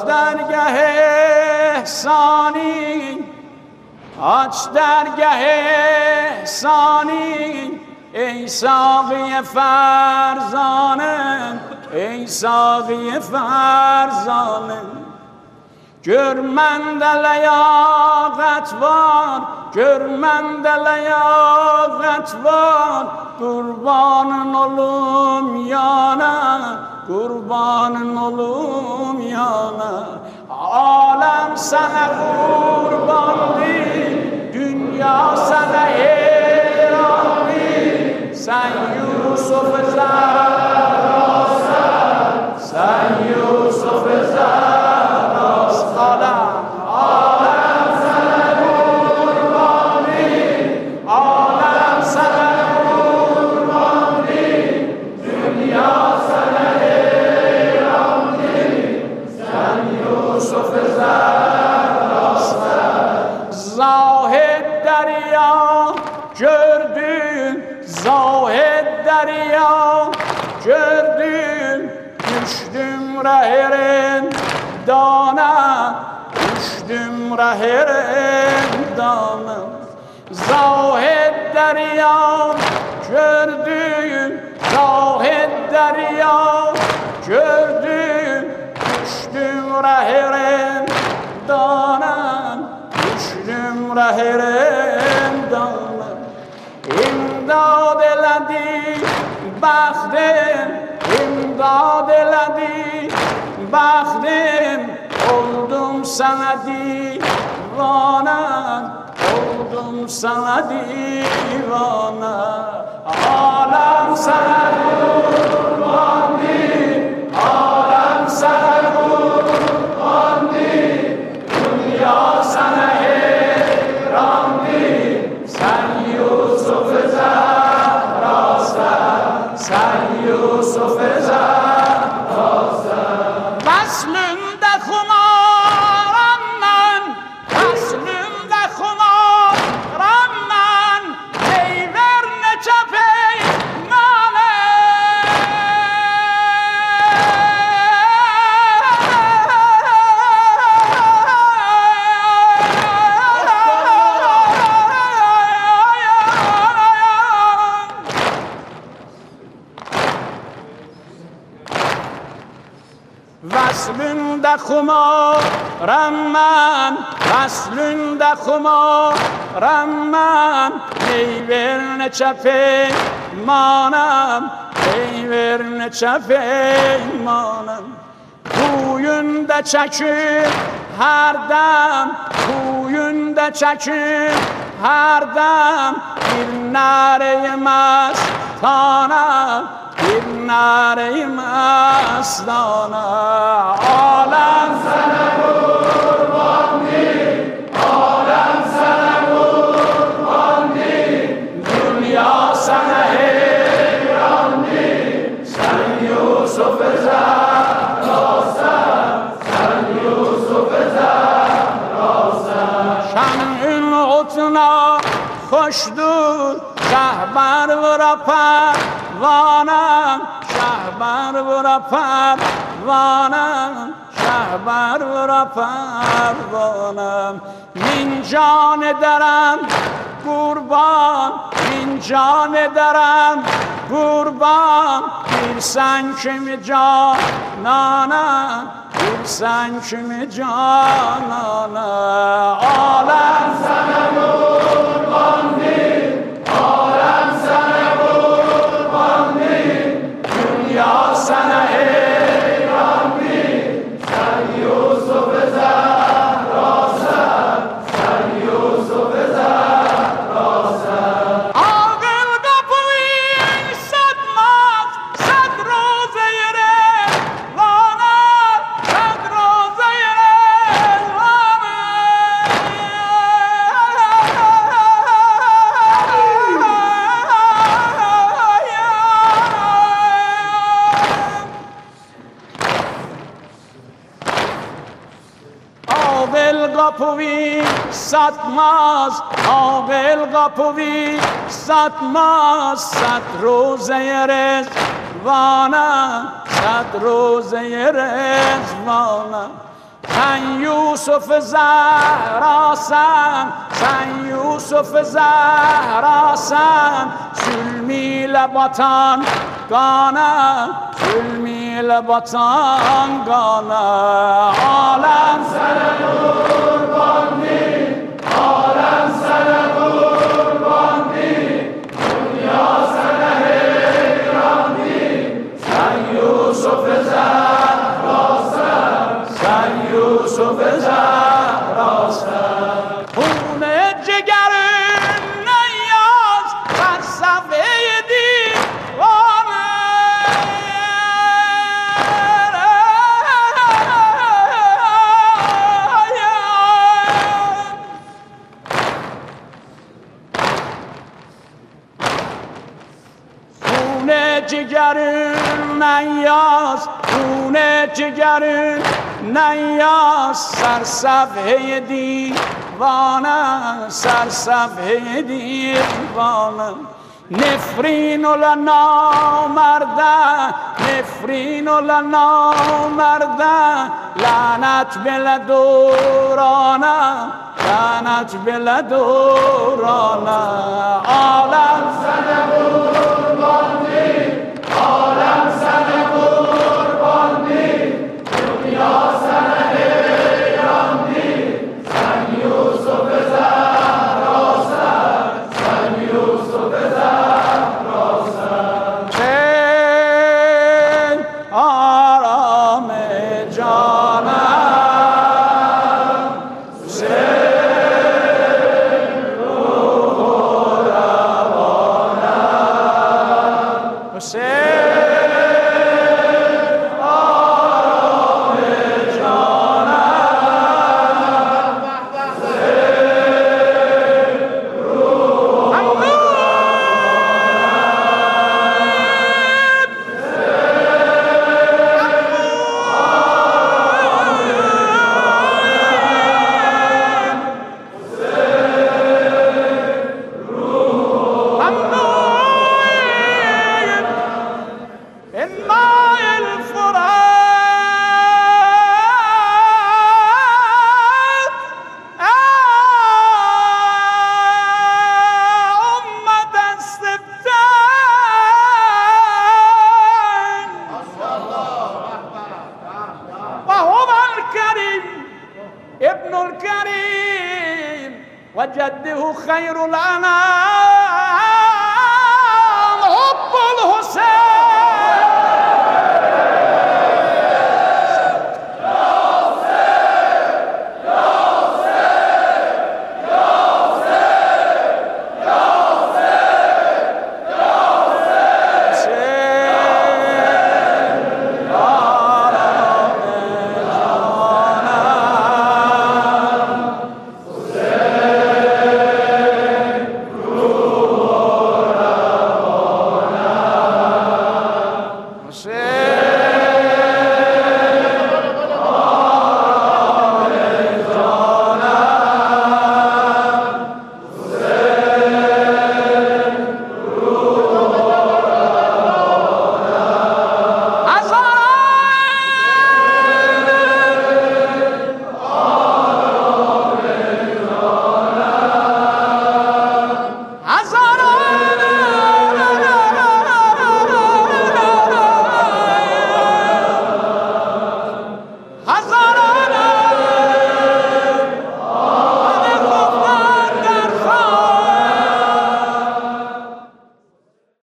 درگه احسانی آج درگه احسانی ای ساقی فرزانه ای ساقی فرزانه جرمند لیاقت وار جرمند لیاقت وار قربان علومیانه قربان علومیانه عالم سنه قربان دی dünya sana heyrani sen Yusuf Zahra sen Yusuf Zahra alem sana kurbani alem sana kurbani dünya sana heyrani sen Yusuf Zahra zahid derya gördün zahid derya gördün düştüm rehirin dana düştüm rehirin dana zahid derya gördün zahid derya gördün düştüm rehirin dana düştüm rehirin dana imdad eledi baxtim imdad eledi baxtim oldum sana divana oldum sana divana alem sana kurbani alem sana kurbani dünya sana heyrani sen Yusuf Zahra'san sen Yusuf Zahra'san Vaslımda xumaram mən Vaslımda xumaram mən Eyver neçə peymane Vaslında xumaram mən Vaslında xumaram mən Ey ver neçə peymanam Ey ver neçə peymanam Kuyunda çəkir hər dəm Kuyunda çəkir hər dəm Bir nare-i mastana Bir nare-i mastana Alem sana kurbani Alem sana kurbani Dünya sana heyrani Sen Yusuf Zahra'san Sen Yusuf Zahra'san Şanın otuna hoşdur Şahbar vura pervanam Şahbar vura pervanam Şahbar vura pervanam Min can ederem kurban Min can ederem kurban Bir sen kimi canana Bir sen kimi canana Alem sana kurbani Alem sana kurbani Dünya sana heyrani Sen Yusuf Zahra'san Sen Yusuf Zahra'san Ağıl kapıyı satmaz Sat rozayre Vana Sat rozayre Vana Ağıl kapıyı satmaz Ağıl kapıyı satmaz Sat rozayre Rezvana Sat rozayre Rezvana سن یوسف زهرا سن یوسف زهرا سلمی لباتان گانه سلمی لباتان گانه عالم سر قربانی عالم سر قربانی دنیا سر حیرانی سن یوسف زهرا سن یوسف زهرا خون جگر نیاز بر صفحه دیوانه خون جگر نیاز خون جگر نیاز سر صفحه دیوانه سر صفحه دیوانه نفرین لنا مرده نفرین لنا مرده لعنت بلدورانه لعنت بلدورانه عالم سر قربانی عالم سر قربانی دنیا سر حیرانی سن یوسف زهرا سن یوسف زهرا چه آرام جانم حسین روح روانم حسین ابن الكريم وجده خير الأنام حب الحسين